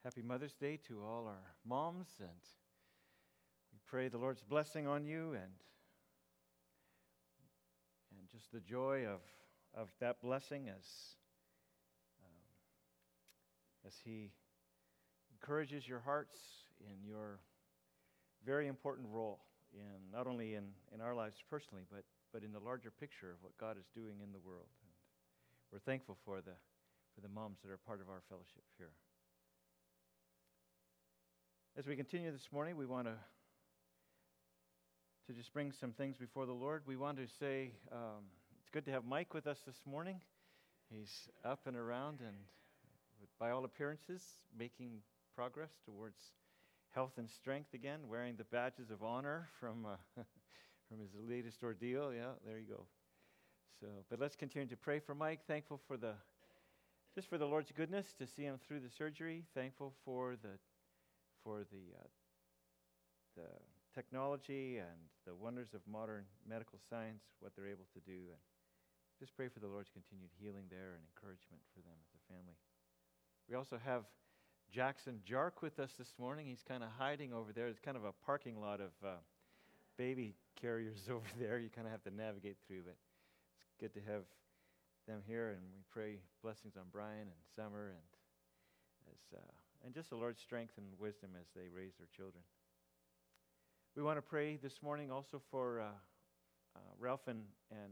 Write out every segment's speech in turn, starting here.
Happy Mother's Day to all our moms, and we pray the Lord's blessing on you and just the joy of that blessing as He encourages your hearts in your very important role in not only in our lives personally, but in the larger picture of what God is doing in the world. And we're thankful for the moms that are part of our fellowship here. As we continue this morning, we want to just bring some things before the Lord. We want to say it's good to have Mike with us this morning. He's up and around and, by all appearances, making progress towards health and strength again, wearing the badges of honor from his latest ordeal. Yeah, there you go. But let's continue to pray for Mike. Thankful for the Lord's goodness to see him through the surgery. Thankful for the technology and the wonders of modern medical science, what they're able to do, and just pray for the Lord's continued healing there and encouragement for them as a family. We also have Jackson Jark with us this morning. He's kind of hiding over there. It's kind of a parking lot of baby carriers over there. You kind of have to navigate through, but it's good to have them here, and we pray blessings on Brian and Summer and just the Lord's strength and wisdom as they raise their children. We want to pray this morning also for Ralph and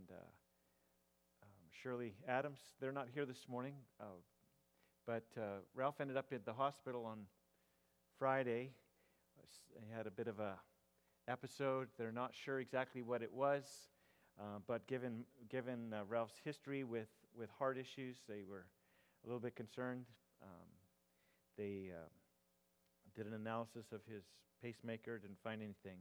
Shirley Adams. They're not here this morning, but Ralph ended up at the hospital on Friday. He had a bit of a episode. They're not sure exactly what it was, but given Ralph's history with heart issues, they were a little bit concerned. They did an analysis of his pacemaker, didn't find anything.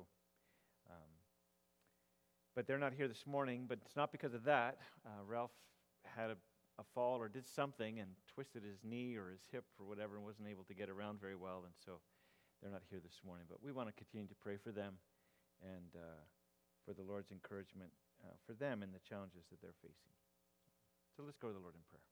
But they're not here this morning, but it's not because of that. Ralph had a fall or did something and twisted his knee or his hip or whatever and wasn't able to get around very well, and so they're not here this morning. But we want to continue to pray for them and for the Lord's encouragement for them and the challenges that they're facing. So let's go to the Lord in prayer.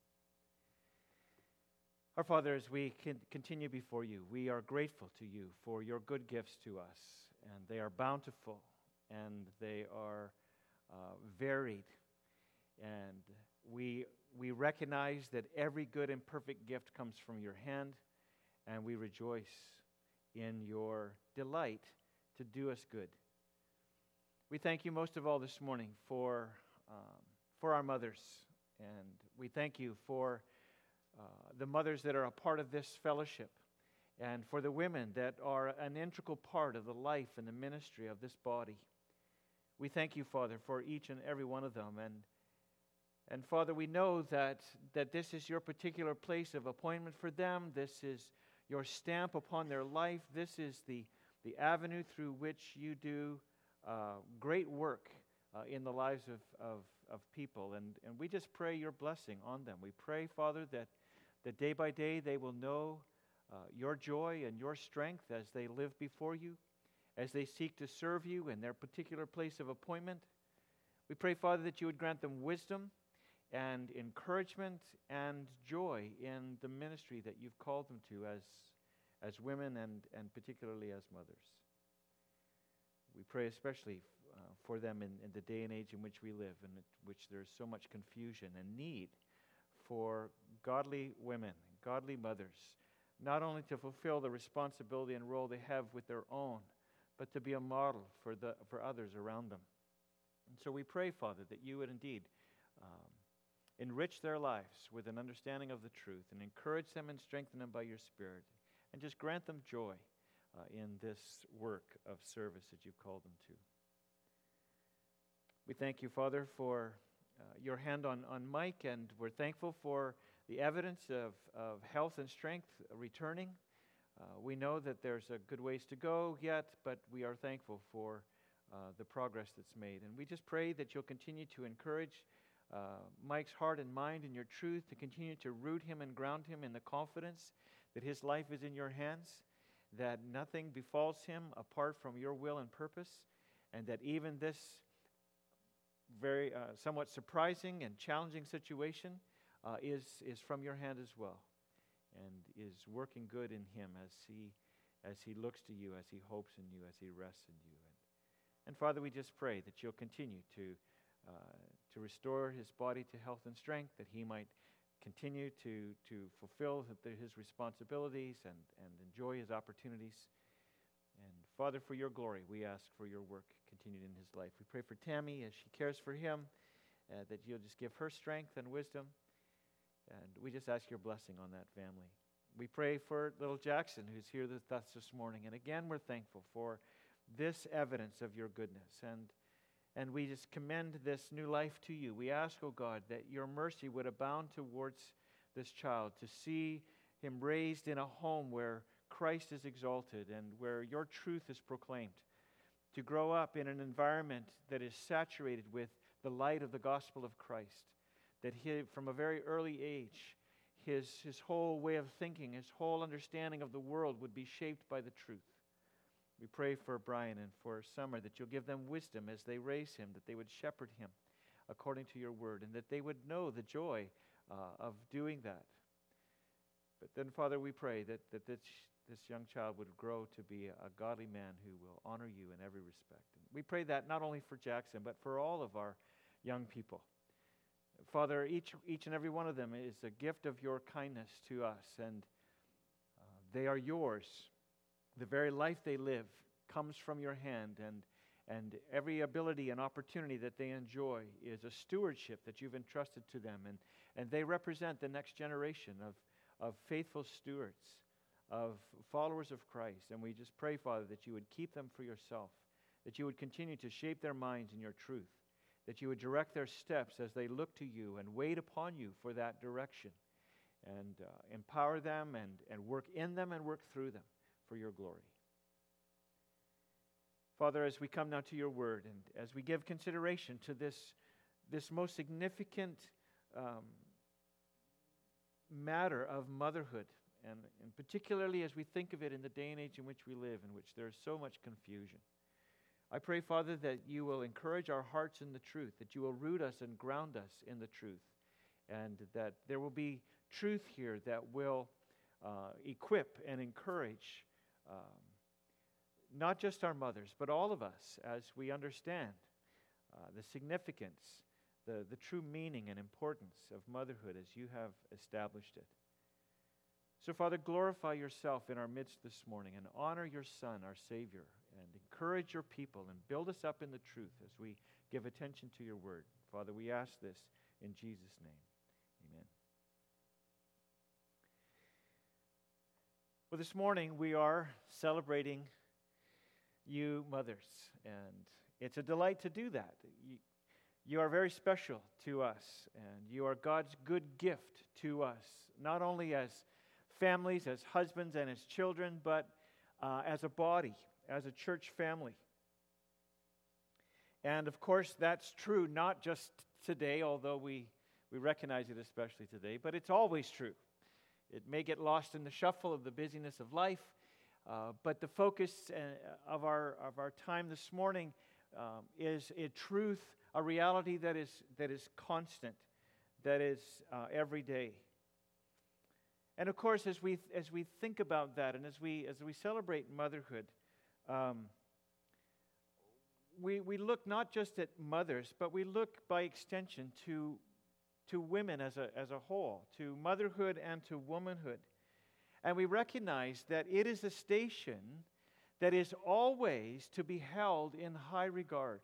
Our Father, as we continue before you, we are grateful to you for your good gifts to us, and they are bountiful, and they are varied, and we recognize that every good and perfect gift comes from your hand, and we rejoice in your delight to do us good. We thank you most of all this morning for our mothers, and we thank you for the mothers that are a part of this fellowship, and for the women that are an integral part of the life and the ministry of this body. We thank you, Father, for each and every one of them. And Father, we know that this is your particular place of appointment for them. This is your stamp upon their life. This is the avenue through which you do great work in the lives of people. And we just pray your blessing on them. We pray, Father, that day by day they will know your joy and your strength as they live before you, as they seek to serve you in their particular place of appointment. We pray, Father, that you would grant them wisdom and encouragement and joy in the ministry that you've called them to as women and particularly as mothers. We pray especially for them in the day and age in which we live, in which there's so much confusion and need for godly women, godly mothers, not only to fulfill the responsibility and role they have with their own, but to be a model for others around them. And so we pray, Father, that you would indeed enrich their lives with an understanding of the truth and encourage them and strengthen them by your Spirit, and just grant them joy in this work of service that you've called them to. We thank you, Father, for your hand on Mike, and we're thankful for the evidence of health and strength returning. We know that there's a good ways to go yet, but we are thankful for the progress that's made. And we just pray that you'll continue to encourage Mike's heart and mind in your truth, to continue to root him and ground him in the confidence that his life is in your hands, that nothing befalls him apart from your will and purpose, and that even this very somewhat surprising and challenging situation is from your hand as well. and is working good in him as he looks to you, as he hopes in you, as he rests in you. And Father, we just pray that you'll continue to restore his body to health and strength, that he might continue to fulfill his responsibilities and enjoy his opportunities. And Father, for your glory, we ask for your work continued in his life. We pray for Tammy as she cares for him, that you'll just give her strength and wisdom. And we just ask your blessing on that family. We pray for little Jackson, who's here with us this morning. And again, we're thankful for this evidence of your goodness. And we just commend this new life to you. We ask, oh God, that your mercy would abound towards this child, to see him raised in a home where Christ is exalted and where your truth is proclaimed, to grow up in an environment that is saturated with the light of the gospel of Christ, that he, from a very early age, his whole way of thinking, his whole understanding of the world would be shaped by the truth. We pray for Brian and for Summer that you'll give them wisdom as they raise him, that they would shepherd him according to your word, and that they would know the joy of doing that. But then, Father, we pray that this young child would grow to be a godly man who will honor you in every respect. And we pray that not only for Jackson, but for all of our young people. Father, each and every one of them is a gift of your kindness to us, and they are yours. The very life they live comes from your hand, and every ability and opportunity that they enjoy is a stewardship that you've entrusted to them, and they represent the next generation of faithful stewards, of followers of Christ. And we just pray, Father, that you would keep them for yourself, that you would continue to shape their minds in your truth, that you would direct their steps as they look to you and wait upon you for that direction, and empower them and work in them and work through them for your glory. Father, as we come now to your word, and as we give consideration to this most significant matter of motherhood, and particularly as we think of it in the day and age in which we live, in which there is so much confusion, I pray, Father, that you will encourage our hearts in the truth, that you will root us and ground us in the truth, and that there will be truth here that will equip and encourage not just our mothers, but all of us as we understand the significance, the true meaning and importance of motherhood as you have established it. So, Father, glorify yourself in our midst this morning and honor your Son, our Savior, and encourage your people and build us up in the truth as we give attention to your word. Father, we ask this in Jesus' name. Amen. Well, this morning we are celebrating you mothers, and it's a delight to do that. You are very special to us, and you are God's good gift to us, not only as families, as husbands and as children, but as a body, as a church family. And of course, that's true not just today, although we recognize it especially today, but it's always true. It may get lost in the shuffle of the busyness of life, but the focus of our time this morning is a truth, a reality that is constant, that is every day. And of course, as we think about that, and as we celebrate motherhood, we look not just at mothers, but we look by extension to women as a whole, to motherhood and to womanhood. And we recognize that it is a station that is always to be held in high regard.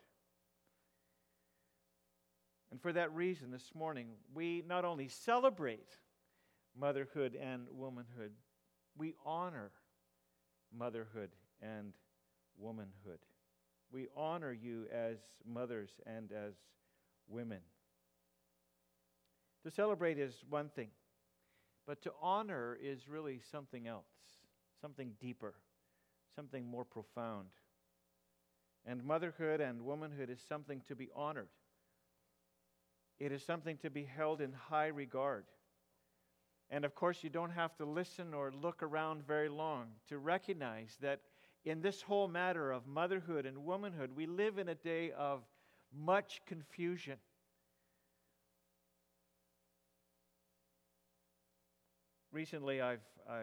And for that reason, this morning, we not only celebrate motherhood and womanhood, we honor motherhood and womanhood. We honor you as mothers and as women. To celebrate is one thing, but to honor is really something else, something deeper, something more profound. And motherhood and womanhood is something to be honored. It is something to be held in high regard. And of course, you don't have to listen or look around very long to recognize that in this whole matter of motherhood and womanhood, we live in a day of much confusion. Recently, I've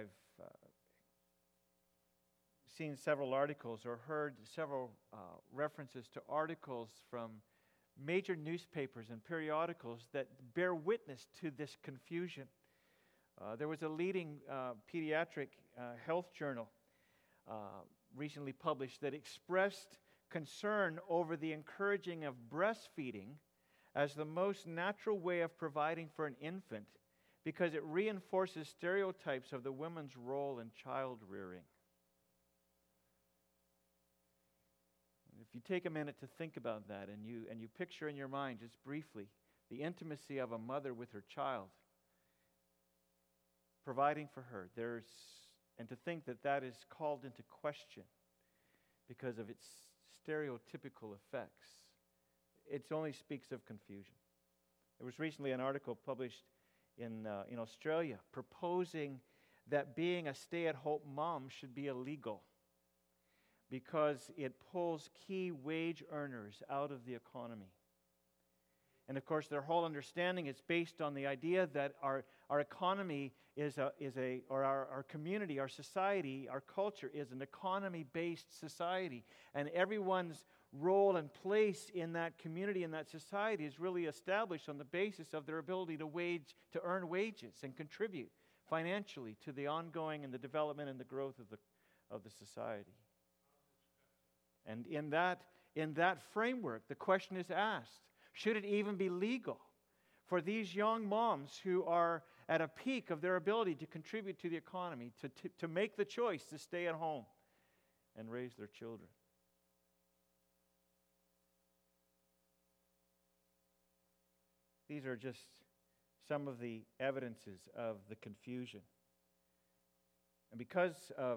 seen several articles or heard several references to articles from major newspapers and periodicals that bear witness to this confusion. There was a leading pediatric health journal recently published that expressed concern over the encouraging of breastfeeding as the most natural way of providing for an infant because it reinforces stereotypes of the woman's role in child rearing. If you take a minute to think about that and you picture in your mind just briefly the intimacy of a mother with her child, providing for her, and to think that that is called into question because of its stereotypical effects, it only speaks of confusion. There was recently an article published in Australia proposing that being a stay-at-home mom should be illegal because it pulls key wage earners out of the economy. And of course, their whole understanding is based on the idea that our economy our community, our society, our culture is an economy-based society. And everyone's role and place in that community, in that society, is really established on the basis of their ability to earn wages and contribute financially to the ongoing and the development and the growth of the society. And in that framework, the question is asked, should it even be legal for these young moms who are at a peak of their ability to contribute to the economy to make the choice to stay at home and raise their children? These are just some of the evidences of the confusion. And because of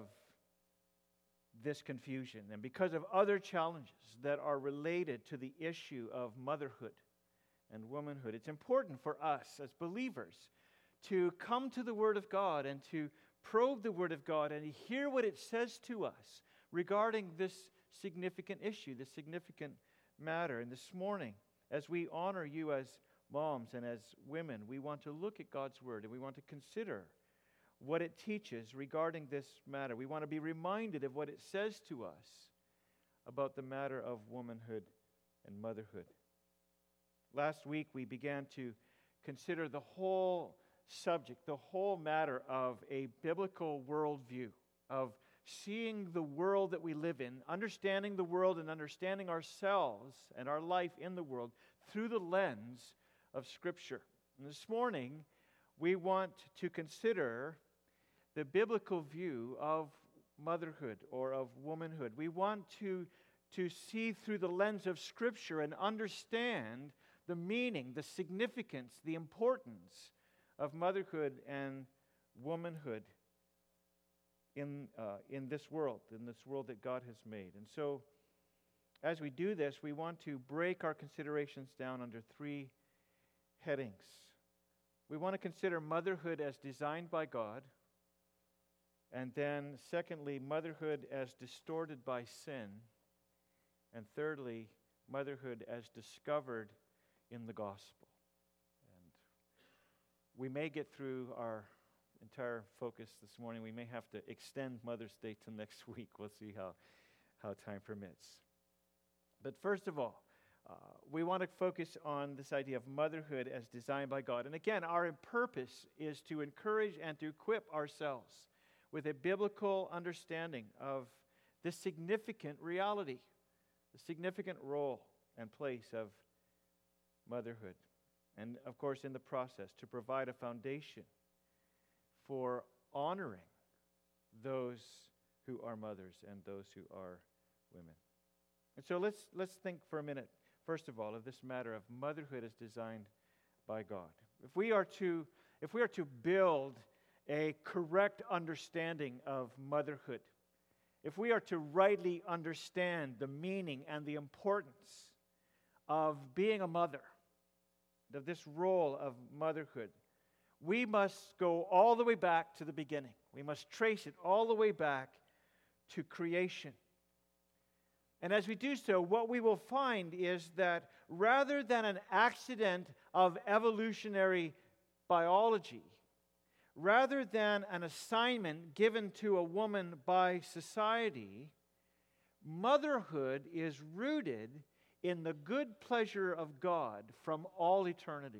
this confusion and because of other challenges that are related to the issue of motherhood and womanhood, it's important for us as believers to come to the Word of God and to probe the Word of God and hear what it says to us regarding this significant issue, this significant matter. And this morning, as we honor you as moms and as women, we want to look at God's Word and we want to consider what it teaches regarding this matter. We want to be reminded of what it says to us about the matter of womanhood and motherhood. Last week, we began to consider the whole subject, the whole matter of a biblical worldview, of seeing the world that we live in, understanding the world and understanding ourselves and our life in the world through the lens of Scripture. And this morning, we want to consider the biblical view of motherhood or of womanhood. We want to see through the lens of Scripture and understand the meaning, the significance, the importance of motherhood and womanhood in this world that God has made. And so, as we do this, we want to break our considerations down under three headings. We want to consider motherhood as designed by God. And then, secondly, motherhood as distorted by sin. And thirdly, motherhood as discovered in the gospel. And we may get through our entire focus this morning. We may have to extend Mother's Day to next week. We'll see how time permits. But first of all, we want to focus on this idea of motherhood as designed by God. And again, our purpose is to encourage and to equip ourselves with a biblical understanding of this significant reality, the significant role and place of motherhood. And of course, in the process, to provide a foundation for honoring those who are mothers and those who are women. And so let's think for a minute, first of all, of this matter of motherhood as designed by God. If we are to build a correct understanding of motherhood, if we are to rightly understand the meaning and the importance of being a mother, of this role of motherhood, we must go all the way back to the beginning. We must trace it all the way back to creation. And as we do so, what we will find is that rather than an accident of evolutionary biology, rather than an assignment given to a woman by society, motherhood is rooted in the good pleasure of God from all eternity.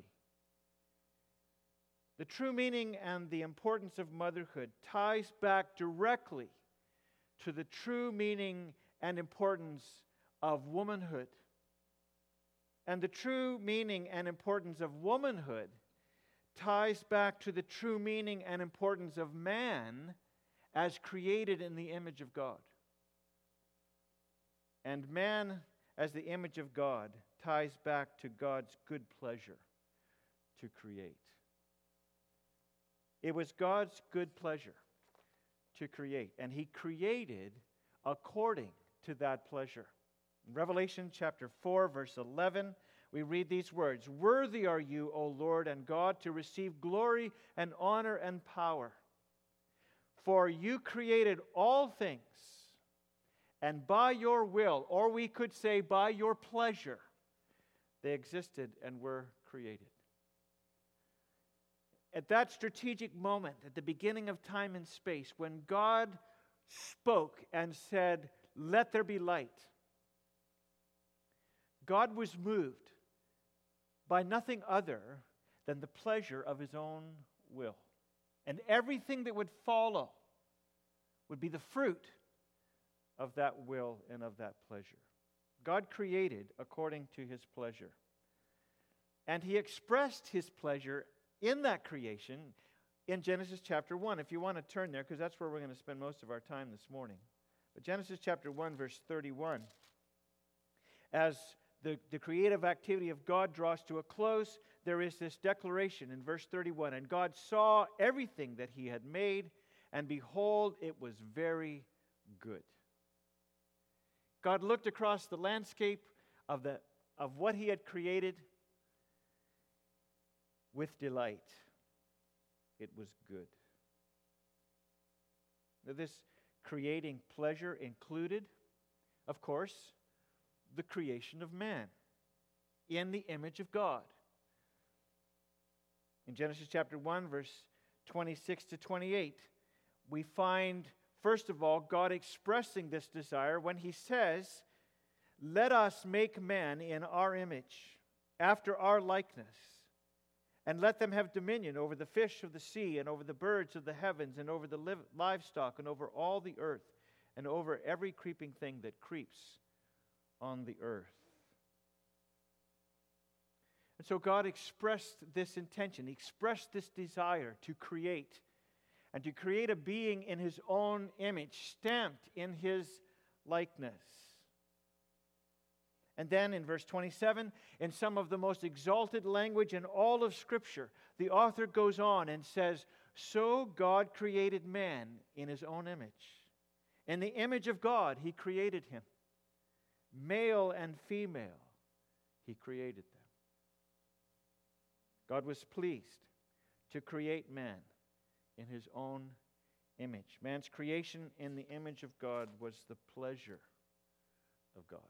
The true meaning and the importance of motherhood ties back directly to the true meaning and importance of womanhood. And the true meaning and importance of womanhood ties back to the true meaning and importance of man as created in the image of God. And man as the image of God ties back to God's good pleasure to create. It was God's good pleasure to create, and He created according to that pleasure. In Revelation chapter 4, verse 11, we read these words, "Worthy are you, O Lord and God, to receive glory and honor and power. For you created all things, and by your will," or we could say by your pleasure, "they existed and were created." At that strategic moment, at the beginning of time and space, when God spoke and said, "Let there be light," God was moved by nothing other than the pleasure of His own will. And everything that would follow would be the fruit of that will and of that pleasure. God created according to His pleasure. And He expressed His pleasure in that creation in Genesis chapter 1. If you want to turn there, because that's where we're going to spend most of our time this morning. But Genesis chapter 1, verse 31. As the creative activity of God draws to a close, there is this declaration in verse 31. "And God saw everything that He had made, and behold, it was very good." God looked across the landscape of what He had created with delight. It was good. Now, this creating pleasure included, of course, the creation of man in the image of God. In Genesis chapter 1, verse 26 to 28, we find, first of all, God expressing this desire when He says, "Let us make man in our image, after our likeness, and let them have dominion over the fish of the sea, and over the birds of the heavens, and over the livestock, and over all the earth, and over every creeping thing that creeps on the earth." And so God expressed this intention. He expressed this desire to create, and to create a being in His own image, stamped in His likeness. And then in verse 27, in some of the most exalted language in all of Scripture, the author goes on and says, "So God created man in His own image. In the image of God He created him. Male and female He created them." God was pleased to create man in His own image. Man's creation in the image of God was the pleasure of God.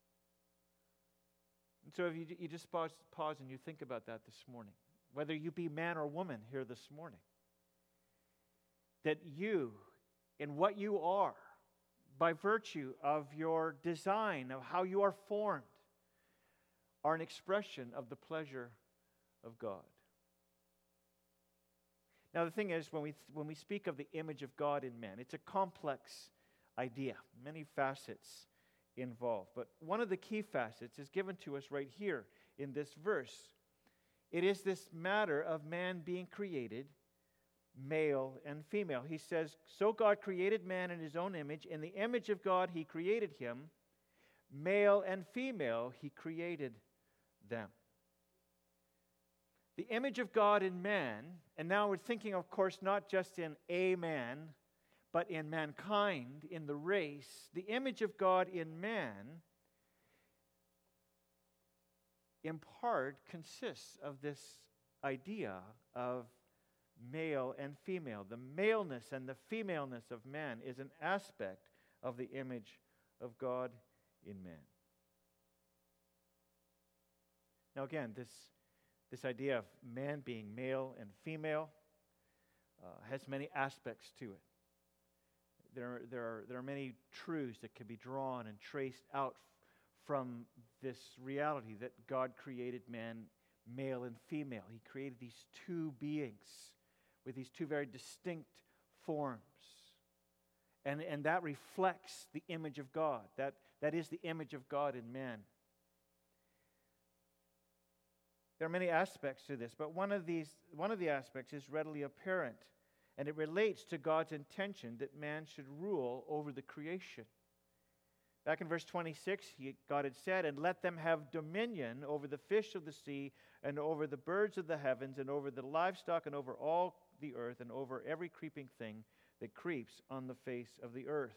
And so if you just pause and you think about that this morning, whether you be man or woman here this morning, that you, in what you are, by virtue of your design, of how you are formed, are an expression of the pleasure of God. Now the thing is, when we speak of the image of God in man, it's a complex idea, many facets involved. But one of the key facets is given to us right here in this verse. It is this matter of man being created male and female. He says, "So God created man in His own image. In the image of God He created him. Male and female He created them." The image of God in man, and now we're thinking, of course, not just in a man, but in mankind, in the race. The image of God in man, in part, consists of this idea of male and female. The maleness and the femaleness of man is an aspect of the image of God in man. Now again, this idea of man being male and female, has many aspects to it. There are many truths that can be drawn and traced out from this reality that God created man, male and female. He created these two beings with these two very distinct forms. And that reflects the image of God. That is the image of God in man. There are many aspects to this, but one of the aspects is readily apparent, and it relates to God's intention that man should rule over the creation. Back in verse 26, God had said, "And let them have dominion over the fish of the sea, and over the birds of the heavens, and over the livestock, and over all the earth, and over every creeping thing that creeps on the face of the earth."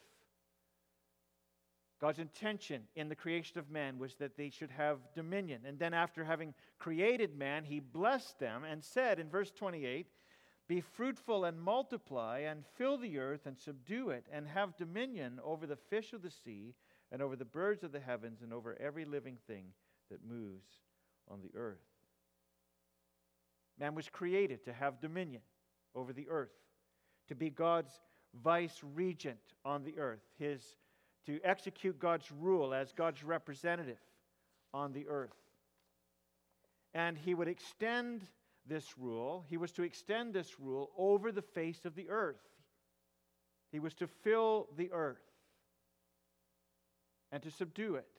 God's intention in the creation of man was that they should have dominion. And then after having created man, He blessed them and said in verse 28, "Be fruitful and multiply, and fill the earth and subdue it, and have dominion over the fish of the sea, and over the birds of the heavens, and over every living thing that moves on the earth." Man was created to have dominion over the earth, to be God's vice-regent on the earth, to execute God's rule as God's representative on the earth. And He would extend this rule. He was to extend this rule over the face of the earth. He was to fill the earth and to subdue it.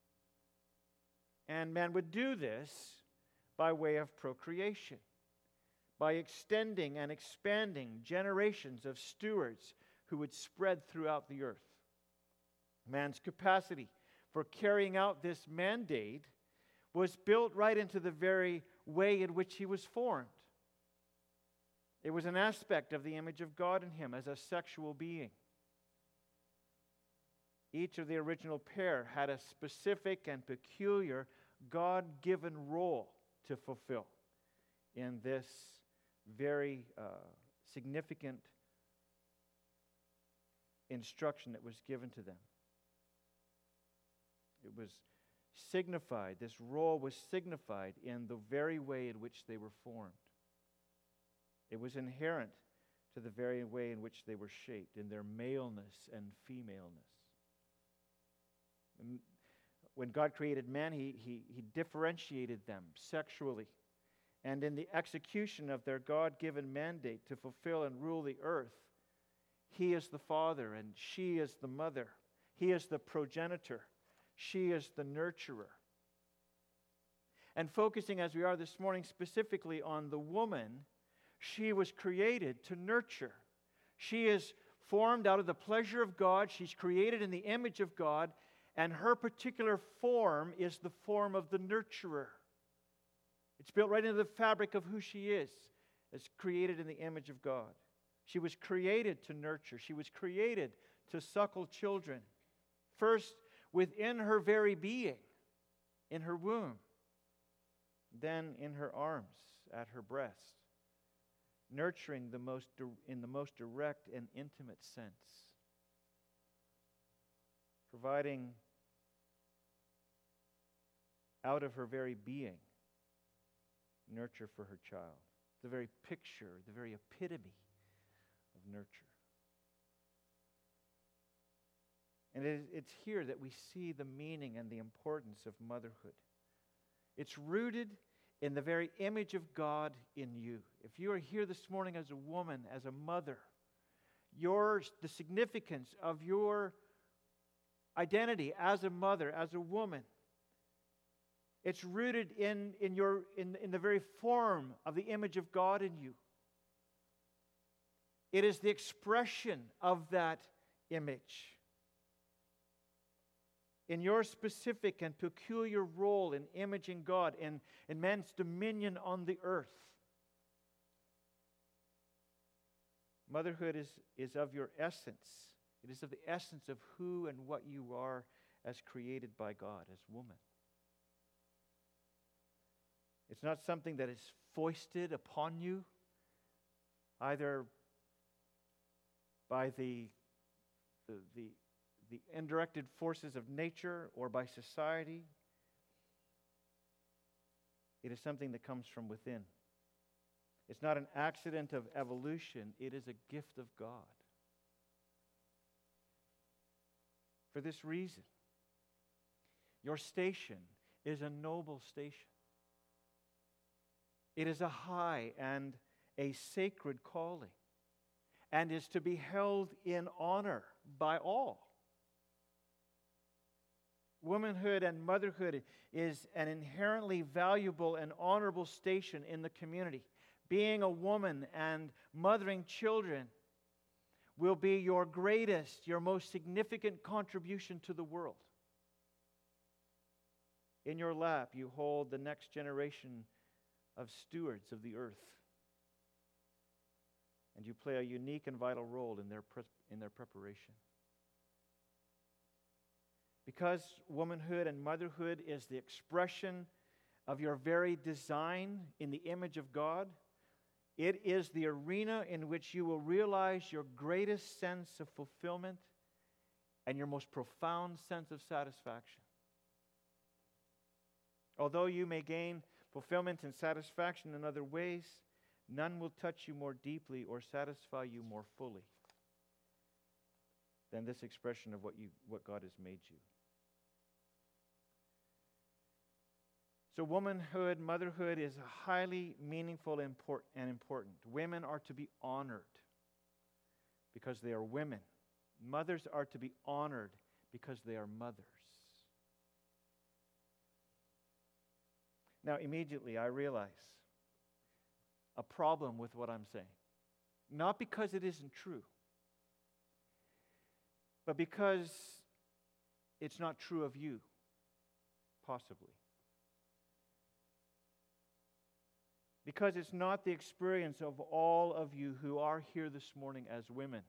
And man would do this by way of procreation, by extending and expanding generations of stewards who would spread throughout the earth. Man's capacity for carrying out this mandate was built right into the very way in which he was formed. It was an aspect of the image of God in him as a sexual being. Each of the original pair had a specific and peculiar God-given role to fulfill in this very significant instruction that was given to them. It was signified, this role was signified in the very way in which they were formed. It was inherent to the very way in which they were shaped, in their maleness and femaleness. When God created man, He differentiated them sexually. And in the execution of their God-given mandate to fulfill and rule the earth, He is the father and she is the mother. He is the progenitor. She is the nurturer. And focusing as we are this morning specifically on the woman, she was created to nurture. She is formed out of the pleasure of God. She's created in the image of God, and her particular form is the form of the nurturer. It's built right into the fabric of who she is, as created in the image of God. She was created to nurture. She was created to suckle children. First, within her very being, in her womb, then in her arms, at her breast, nurturing in the most direct and intimate sense, providing out of her very being nurture for her child, the very picture, the very epitome of nurture. And it's here that we see the meaning and the importance of motherhood. It's rooted in the very image of God in you. If you are here this morning as a woman, as a mother, the significance of your identity as a mother, as a woman, it's rooted in the very form of the image of God in you. It is the expression of that image. In your specific and peculiar role in imaging God, in man's dominion on the earth. Motherhood is of your essence. It is of the essence of who and what you are as created by God, as woman. It's not something that is foisted upon you, either by the undirected forces of nature or by society. It is something that comes from within. It's not an accident of evolution. It is a gift of God. For this reason, your station is a noble station. It is a high and a sacred calling, and is to be held in honor by all. Womanhood and motherhood is an inherently valuable and honorable station in the community. Being a woman and mothering children will be your greatest, your most significant contribution to the world. In your lap, you hold the next generation of stewards of the earth, and you play a unique and vital role in their preparation. Because womanhood and motherhood is the expression of your very design in the image of God, it is the arena in which you will realize your greatest sense of fulfillment and your most profound sense of satisfaction. Although you may gain fulfillment and satisfaction in other ways, none will touch you more deeply or satisfy you more fully than this expression of what God has made you. So womanhood, motherhood is highly meaningful and important. Women are to be honored because they are women. Mothers are to be honored because they are mothers. Now, immediately I realize a problem with what I'm saying. Not because it isn't true, but because it's not true of you, possibly. Because it's not the experience of all of you who are here this morning as women.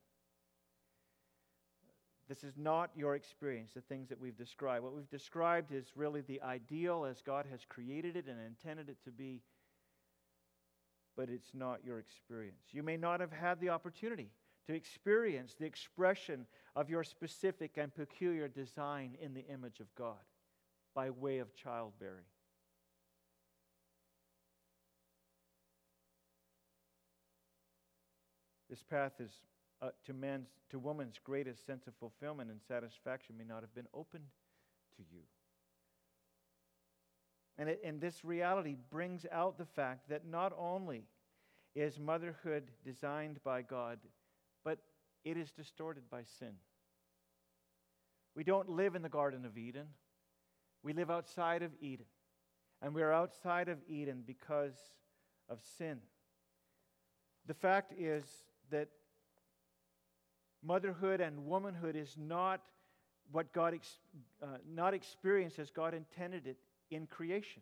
This is not your experience, the things that we've described. What we've described is really the ideal as God has created it and intended it to be, but it's not your experience. You may not have had the opportunity to experience the expression of your specific and peculiar design in the image of God by way of childbearing. This path is to woman's greatest sense of fulfillment and satisfaction may not have been opened to you. And this reality brings out the fact that not only is motherhood designed by God, but it is distorted by sin. We don't live in the Garden of Eden. We live outside of Eden. And we are outside of Eden because of sin. The fact is that motherhood and womanhood is not what God not experienced as God intended it in creation.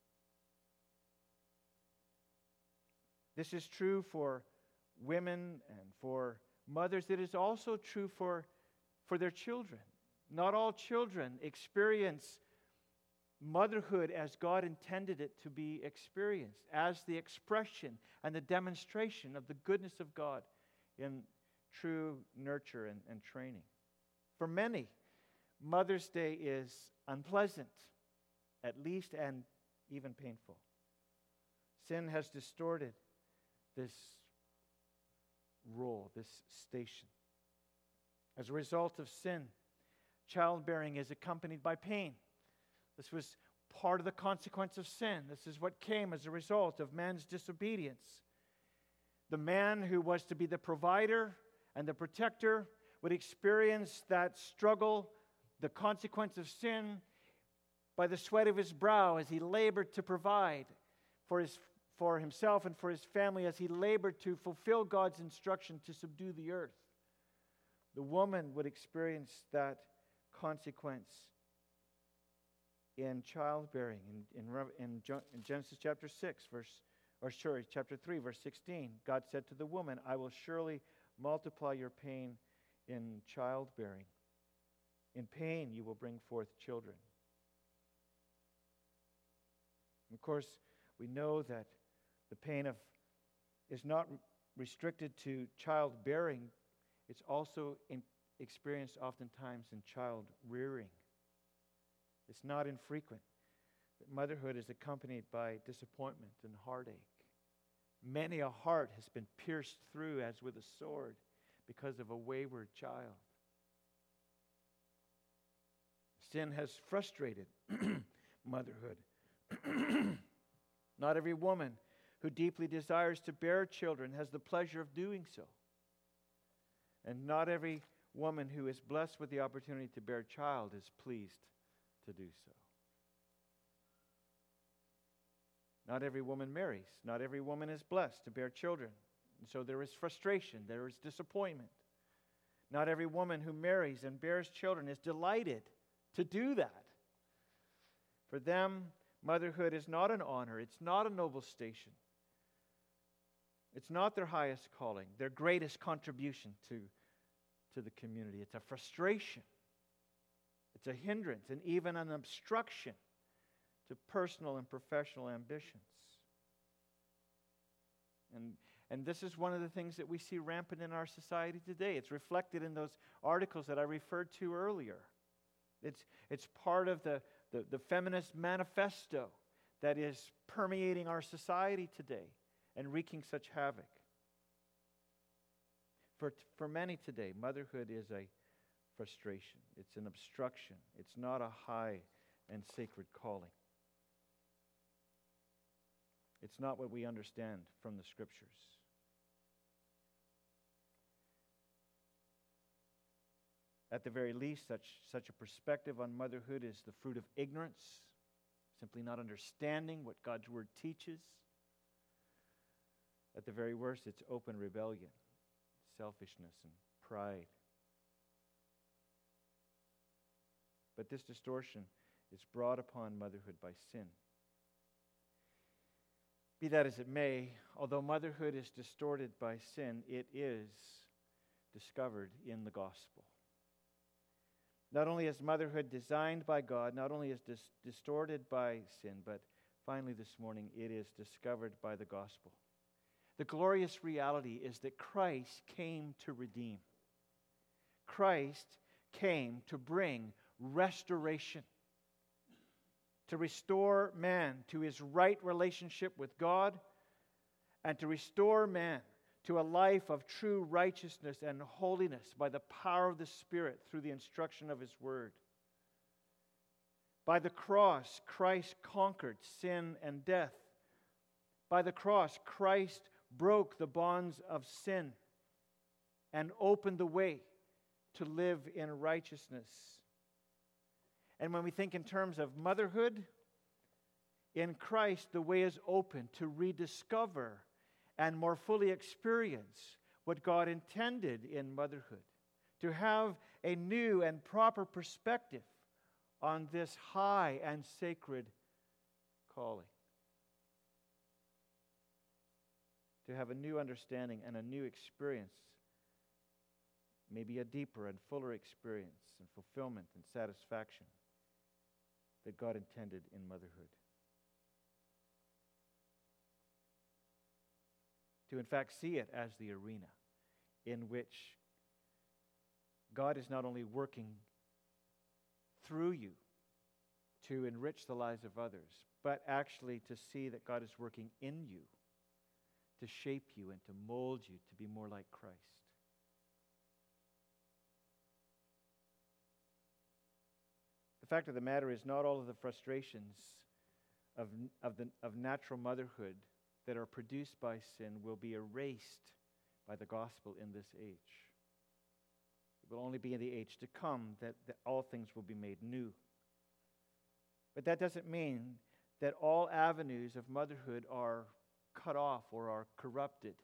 This is true for women and for mothers. It is also true for their children. Not all children experience motherhood as God intended it to be experienced, as the expression and the demonstration of the goodness of God in true nurture and training. For many, Mother's Day is unpleasant, at least, and even painful. Sin has distorted this role, this station. As a result of sin, childbearing is accompanied by pain. This was part of the consequence of sin. This is what came as a result of man's disobedience. The man who was to be the provider and the protector would experience that struggle, the consequence of sin, by the sweat of his brow as he labored to provide for himself and for his family, as he labored to fulfill God's instruction to subdue the earth. The woman would experience that consequence in childbearing. In Genesis chapter 3, verse 16, God said to the woman, "I will surely multiply your pain in childbearing. In pain you will bring forth children." And of course, we know that the pain is not restricted to childbearing. It's also experienced oftentimes in child rearing. It's not infrequent that motherhood is accompanied by disappointment and heartache Many a heart has been pierced through as with a sword because of a wayward child. Sin has frustrated motherhood. Not every woman who deeply desires to bear children has the pleasure of doing so. And not every woman who is blessed with the opportunity to bear a child is pleased to do so. Not every woman marries. Not every woman is blessed to bear children. And so there is frustration. There is disappointment. Not every woman who marries and bears children is delighted to do that. For them, motherhood is not an honor. It's not a noble station. It's not their highest calling, their greatest contribution to the community. It's a frustration. It's a hindrance and even an obstruction to personal and professional ambitions. And this is one of the things that we see rampant in our society today. It's reflected in those articles that I referred to earlier. It's part of the feminist manifesto that is permeating our society today and wreaking such havoc. For many today, motherhood is a frustration. It's an obstruction. It's not a high and sacred calling. It's not what we understand from the Scriptures. At the very least, such a perspective on motherhood is the fruit of ignorance, simply not understanding what God's Word teaches. At the very worst, it's open rebellion, selfishness, and pride. But this distortion is brought upon motherhood by sin. Be that as it may, although motherhood is distorted by sin, it is discovered in the gospel. Not only is motherhood designed by God, not only is distorted by sin, but finally this morning it is discovered by the gospel. The glorious reality is that Christ came to redeem. Christ came to bring restoration, to restore man to his right relationship with God, and to restore man to a life of true righteousness and holiness by the power of the Spirit through the instruction of His Word. By the cross, Christ conquered sin and death. By the cross, Christ broke the bonds of sin and opened the way to live in righteousness. And when we think in terms of motherhood, in Christ the way is open to rediscover and more fully experience what God intended in motherhood, to have a new and proper perspective on this high and sacred calling, to have a new understanding and a new experience, maybe a deeper and fuller experience and fulfillment and satisfaction that God intended in motherhood. To in fact see it as the arena in which God is not only working through you to enrich the lives of others, but actually to see that God is working in you to shape you and to mold you to be more like Christ. The fact of the matter is, not all of the frustrations of natural motherhood that are produced by sin will be erased by the gospel in this age. It will only be in the age to come that all things will be made new. But that doesn't mean that all avenues of motherhood are cut off or are corrupted.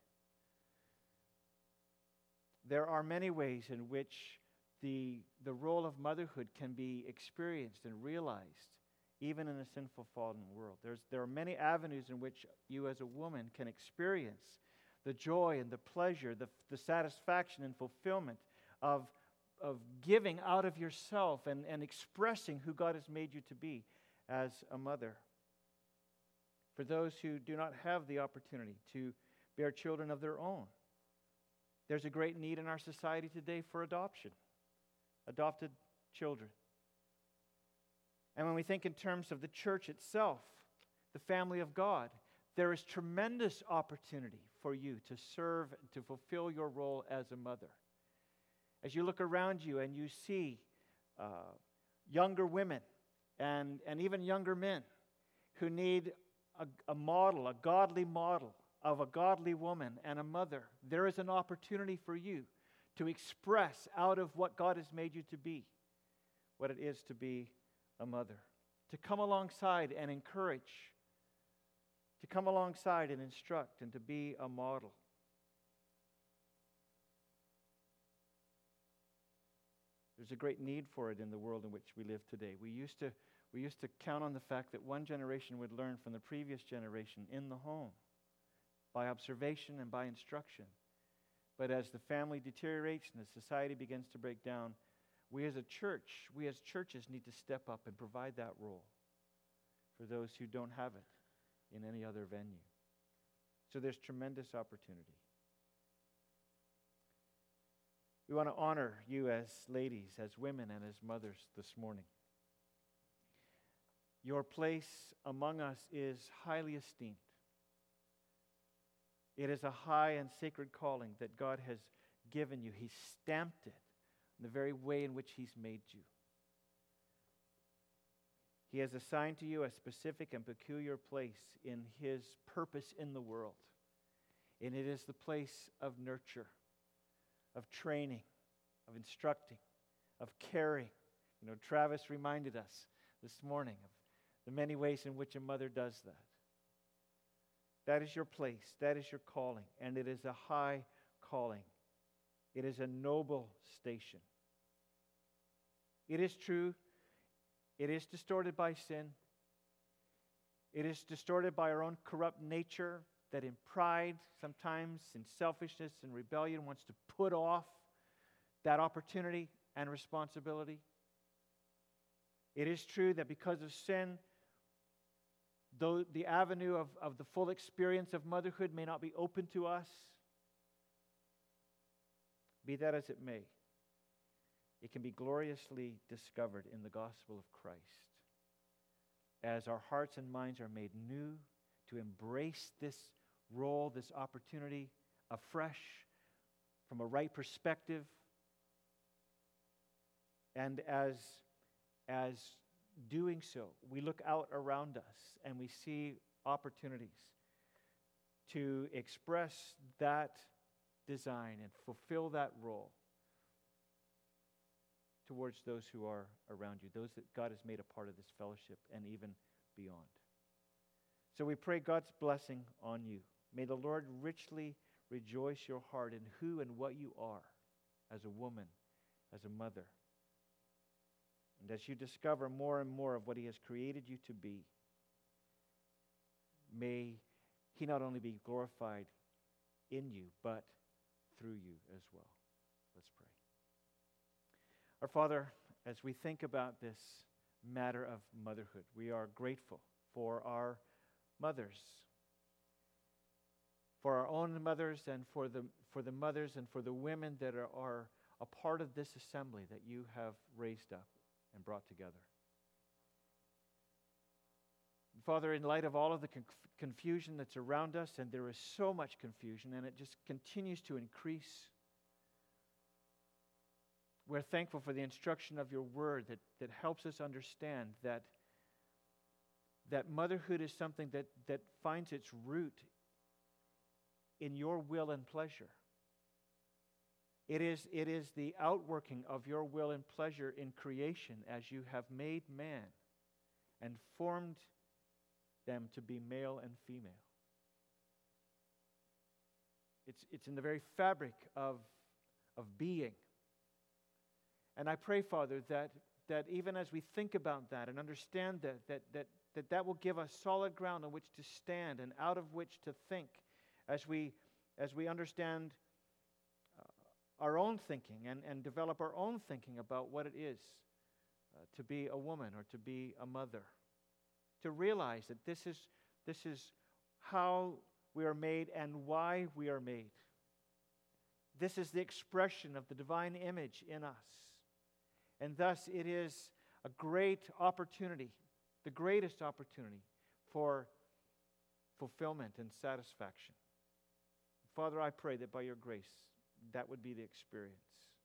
There are many ways in which the role of motherhood can be experienced and realized, even in a sinful, fallen world. There are many avenues in which you as a woman can experience the joy and the pleasure, the satisfaction and fulfillment of giving out of yourself and expressing who God has made you to be as a mother. For those who do not have the opportunity to bear children of their own, there's a great need in our society today for adoption, adopted children. And when we think in terms of the church itself, the family of God, there is tremendous opportunity for you to serve, to fulfill your role as a mother. As you look around you and you see younger women and even younger men who need a model, a godly model of a godly woman and a mother, there is an opportunity for you to express out of what God has made you to be, what it is to be a mother, to come alongside and encourage, to come alongside and instruct, and to be a model. There's a great need for it in the world in which we live today. We used to count on the fact that one generation would learn from the previous generation in the home, by observation and by instruction. But as the family deteriorates and the society begins to break down, we as churches need to step up and provide that role for those who don't have it in any other venue. So there's tremendous opportunity. We want to honor you as ladies, as women, and as mothers this morning. Your place among us is highly esteemed. It is a high and sacred calling that God has given you. He stamped it in the very way in which He's made you. He has assigned to you a specific and peculiar place in His purpose in the world. And it is the place of nurture, of training, of instructing, of caring. Travis reminded us this morning of the many ways in which a mother does that. That is your place. That is your calling. And it is a high calling. It is a noble station. It is true. It is distorted by sin. It is distorted by our own corrupt nature that in pride, sometimes in selfishness and rebellion, wants to put off that opportunity and responsibility. It is true that because of sin, though the avenue of the full experience of motherhood may not be open to us, be that as it may, it can be gloriously discovered in the gospel of Christ as our hearts and minds are made new to embrace this role, this opportunity afresh from a right perspective. And as doing so, we look out around us and we see opportunities to express that design and fulfill that role towards those who are around you, those that God has made a part of this fellowship and even beyond. So we pray God's blessing on you. May the Lord richly rejoice your heart in who and what you are as a woman, as a mother. And as you discover more and more of what He has created you to be, may He not only be glorified in you, but through you as well. Let's pray. Our Father, as we think about this matter of motherhood, we are grateful for our mothers, for our own mothers and for the mothers and for the women that are a part of this assembly that you have raised up and brought together. Father, in light of all of the confusion that's around us, and there is so much confusion, and it just continues to increase, we're thankful for the instruction of your word that helps us understand that motherhood is something that finds its root in your will and pleasure. It is the outworking of your will and pleasure in creation as you have made man and formed them to be male and female. It's in the very fabric of being. And I pray, Father, that even as we think about that and understand that will give us solid ground on which to stand and out of which to think as we understand our own thinking and develop our own thinking about what it is to be a woman or to be a mother. To realize that this is how we are made and why we are made. This is the expression of the divine image in us. And thus it is a great opportunity, the greatest opportunity for fulfillment and satisfaction. Father, I pray that by your grace, that would be the experience.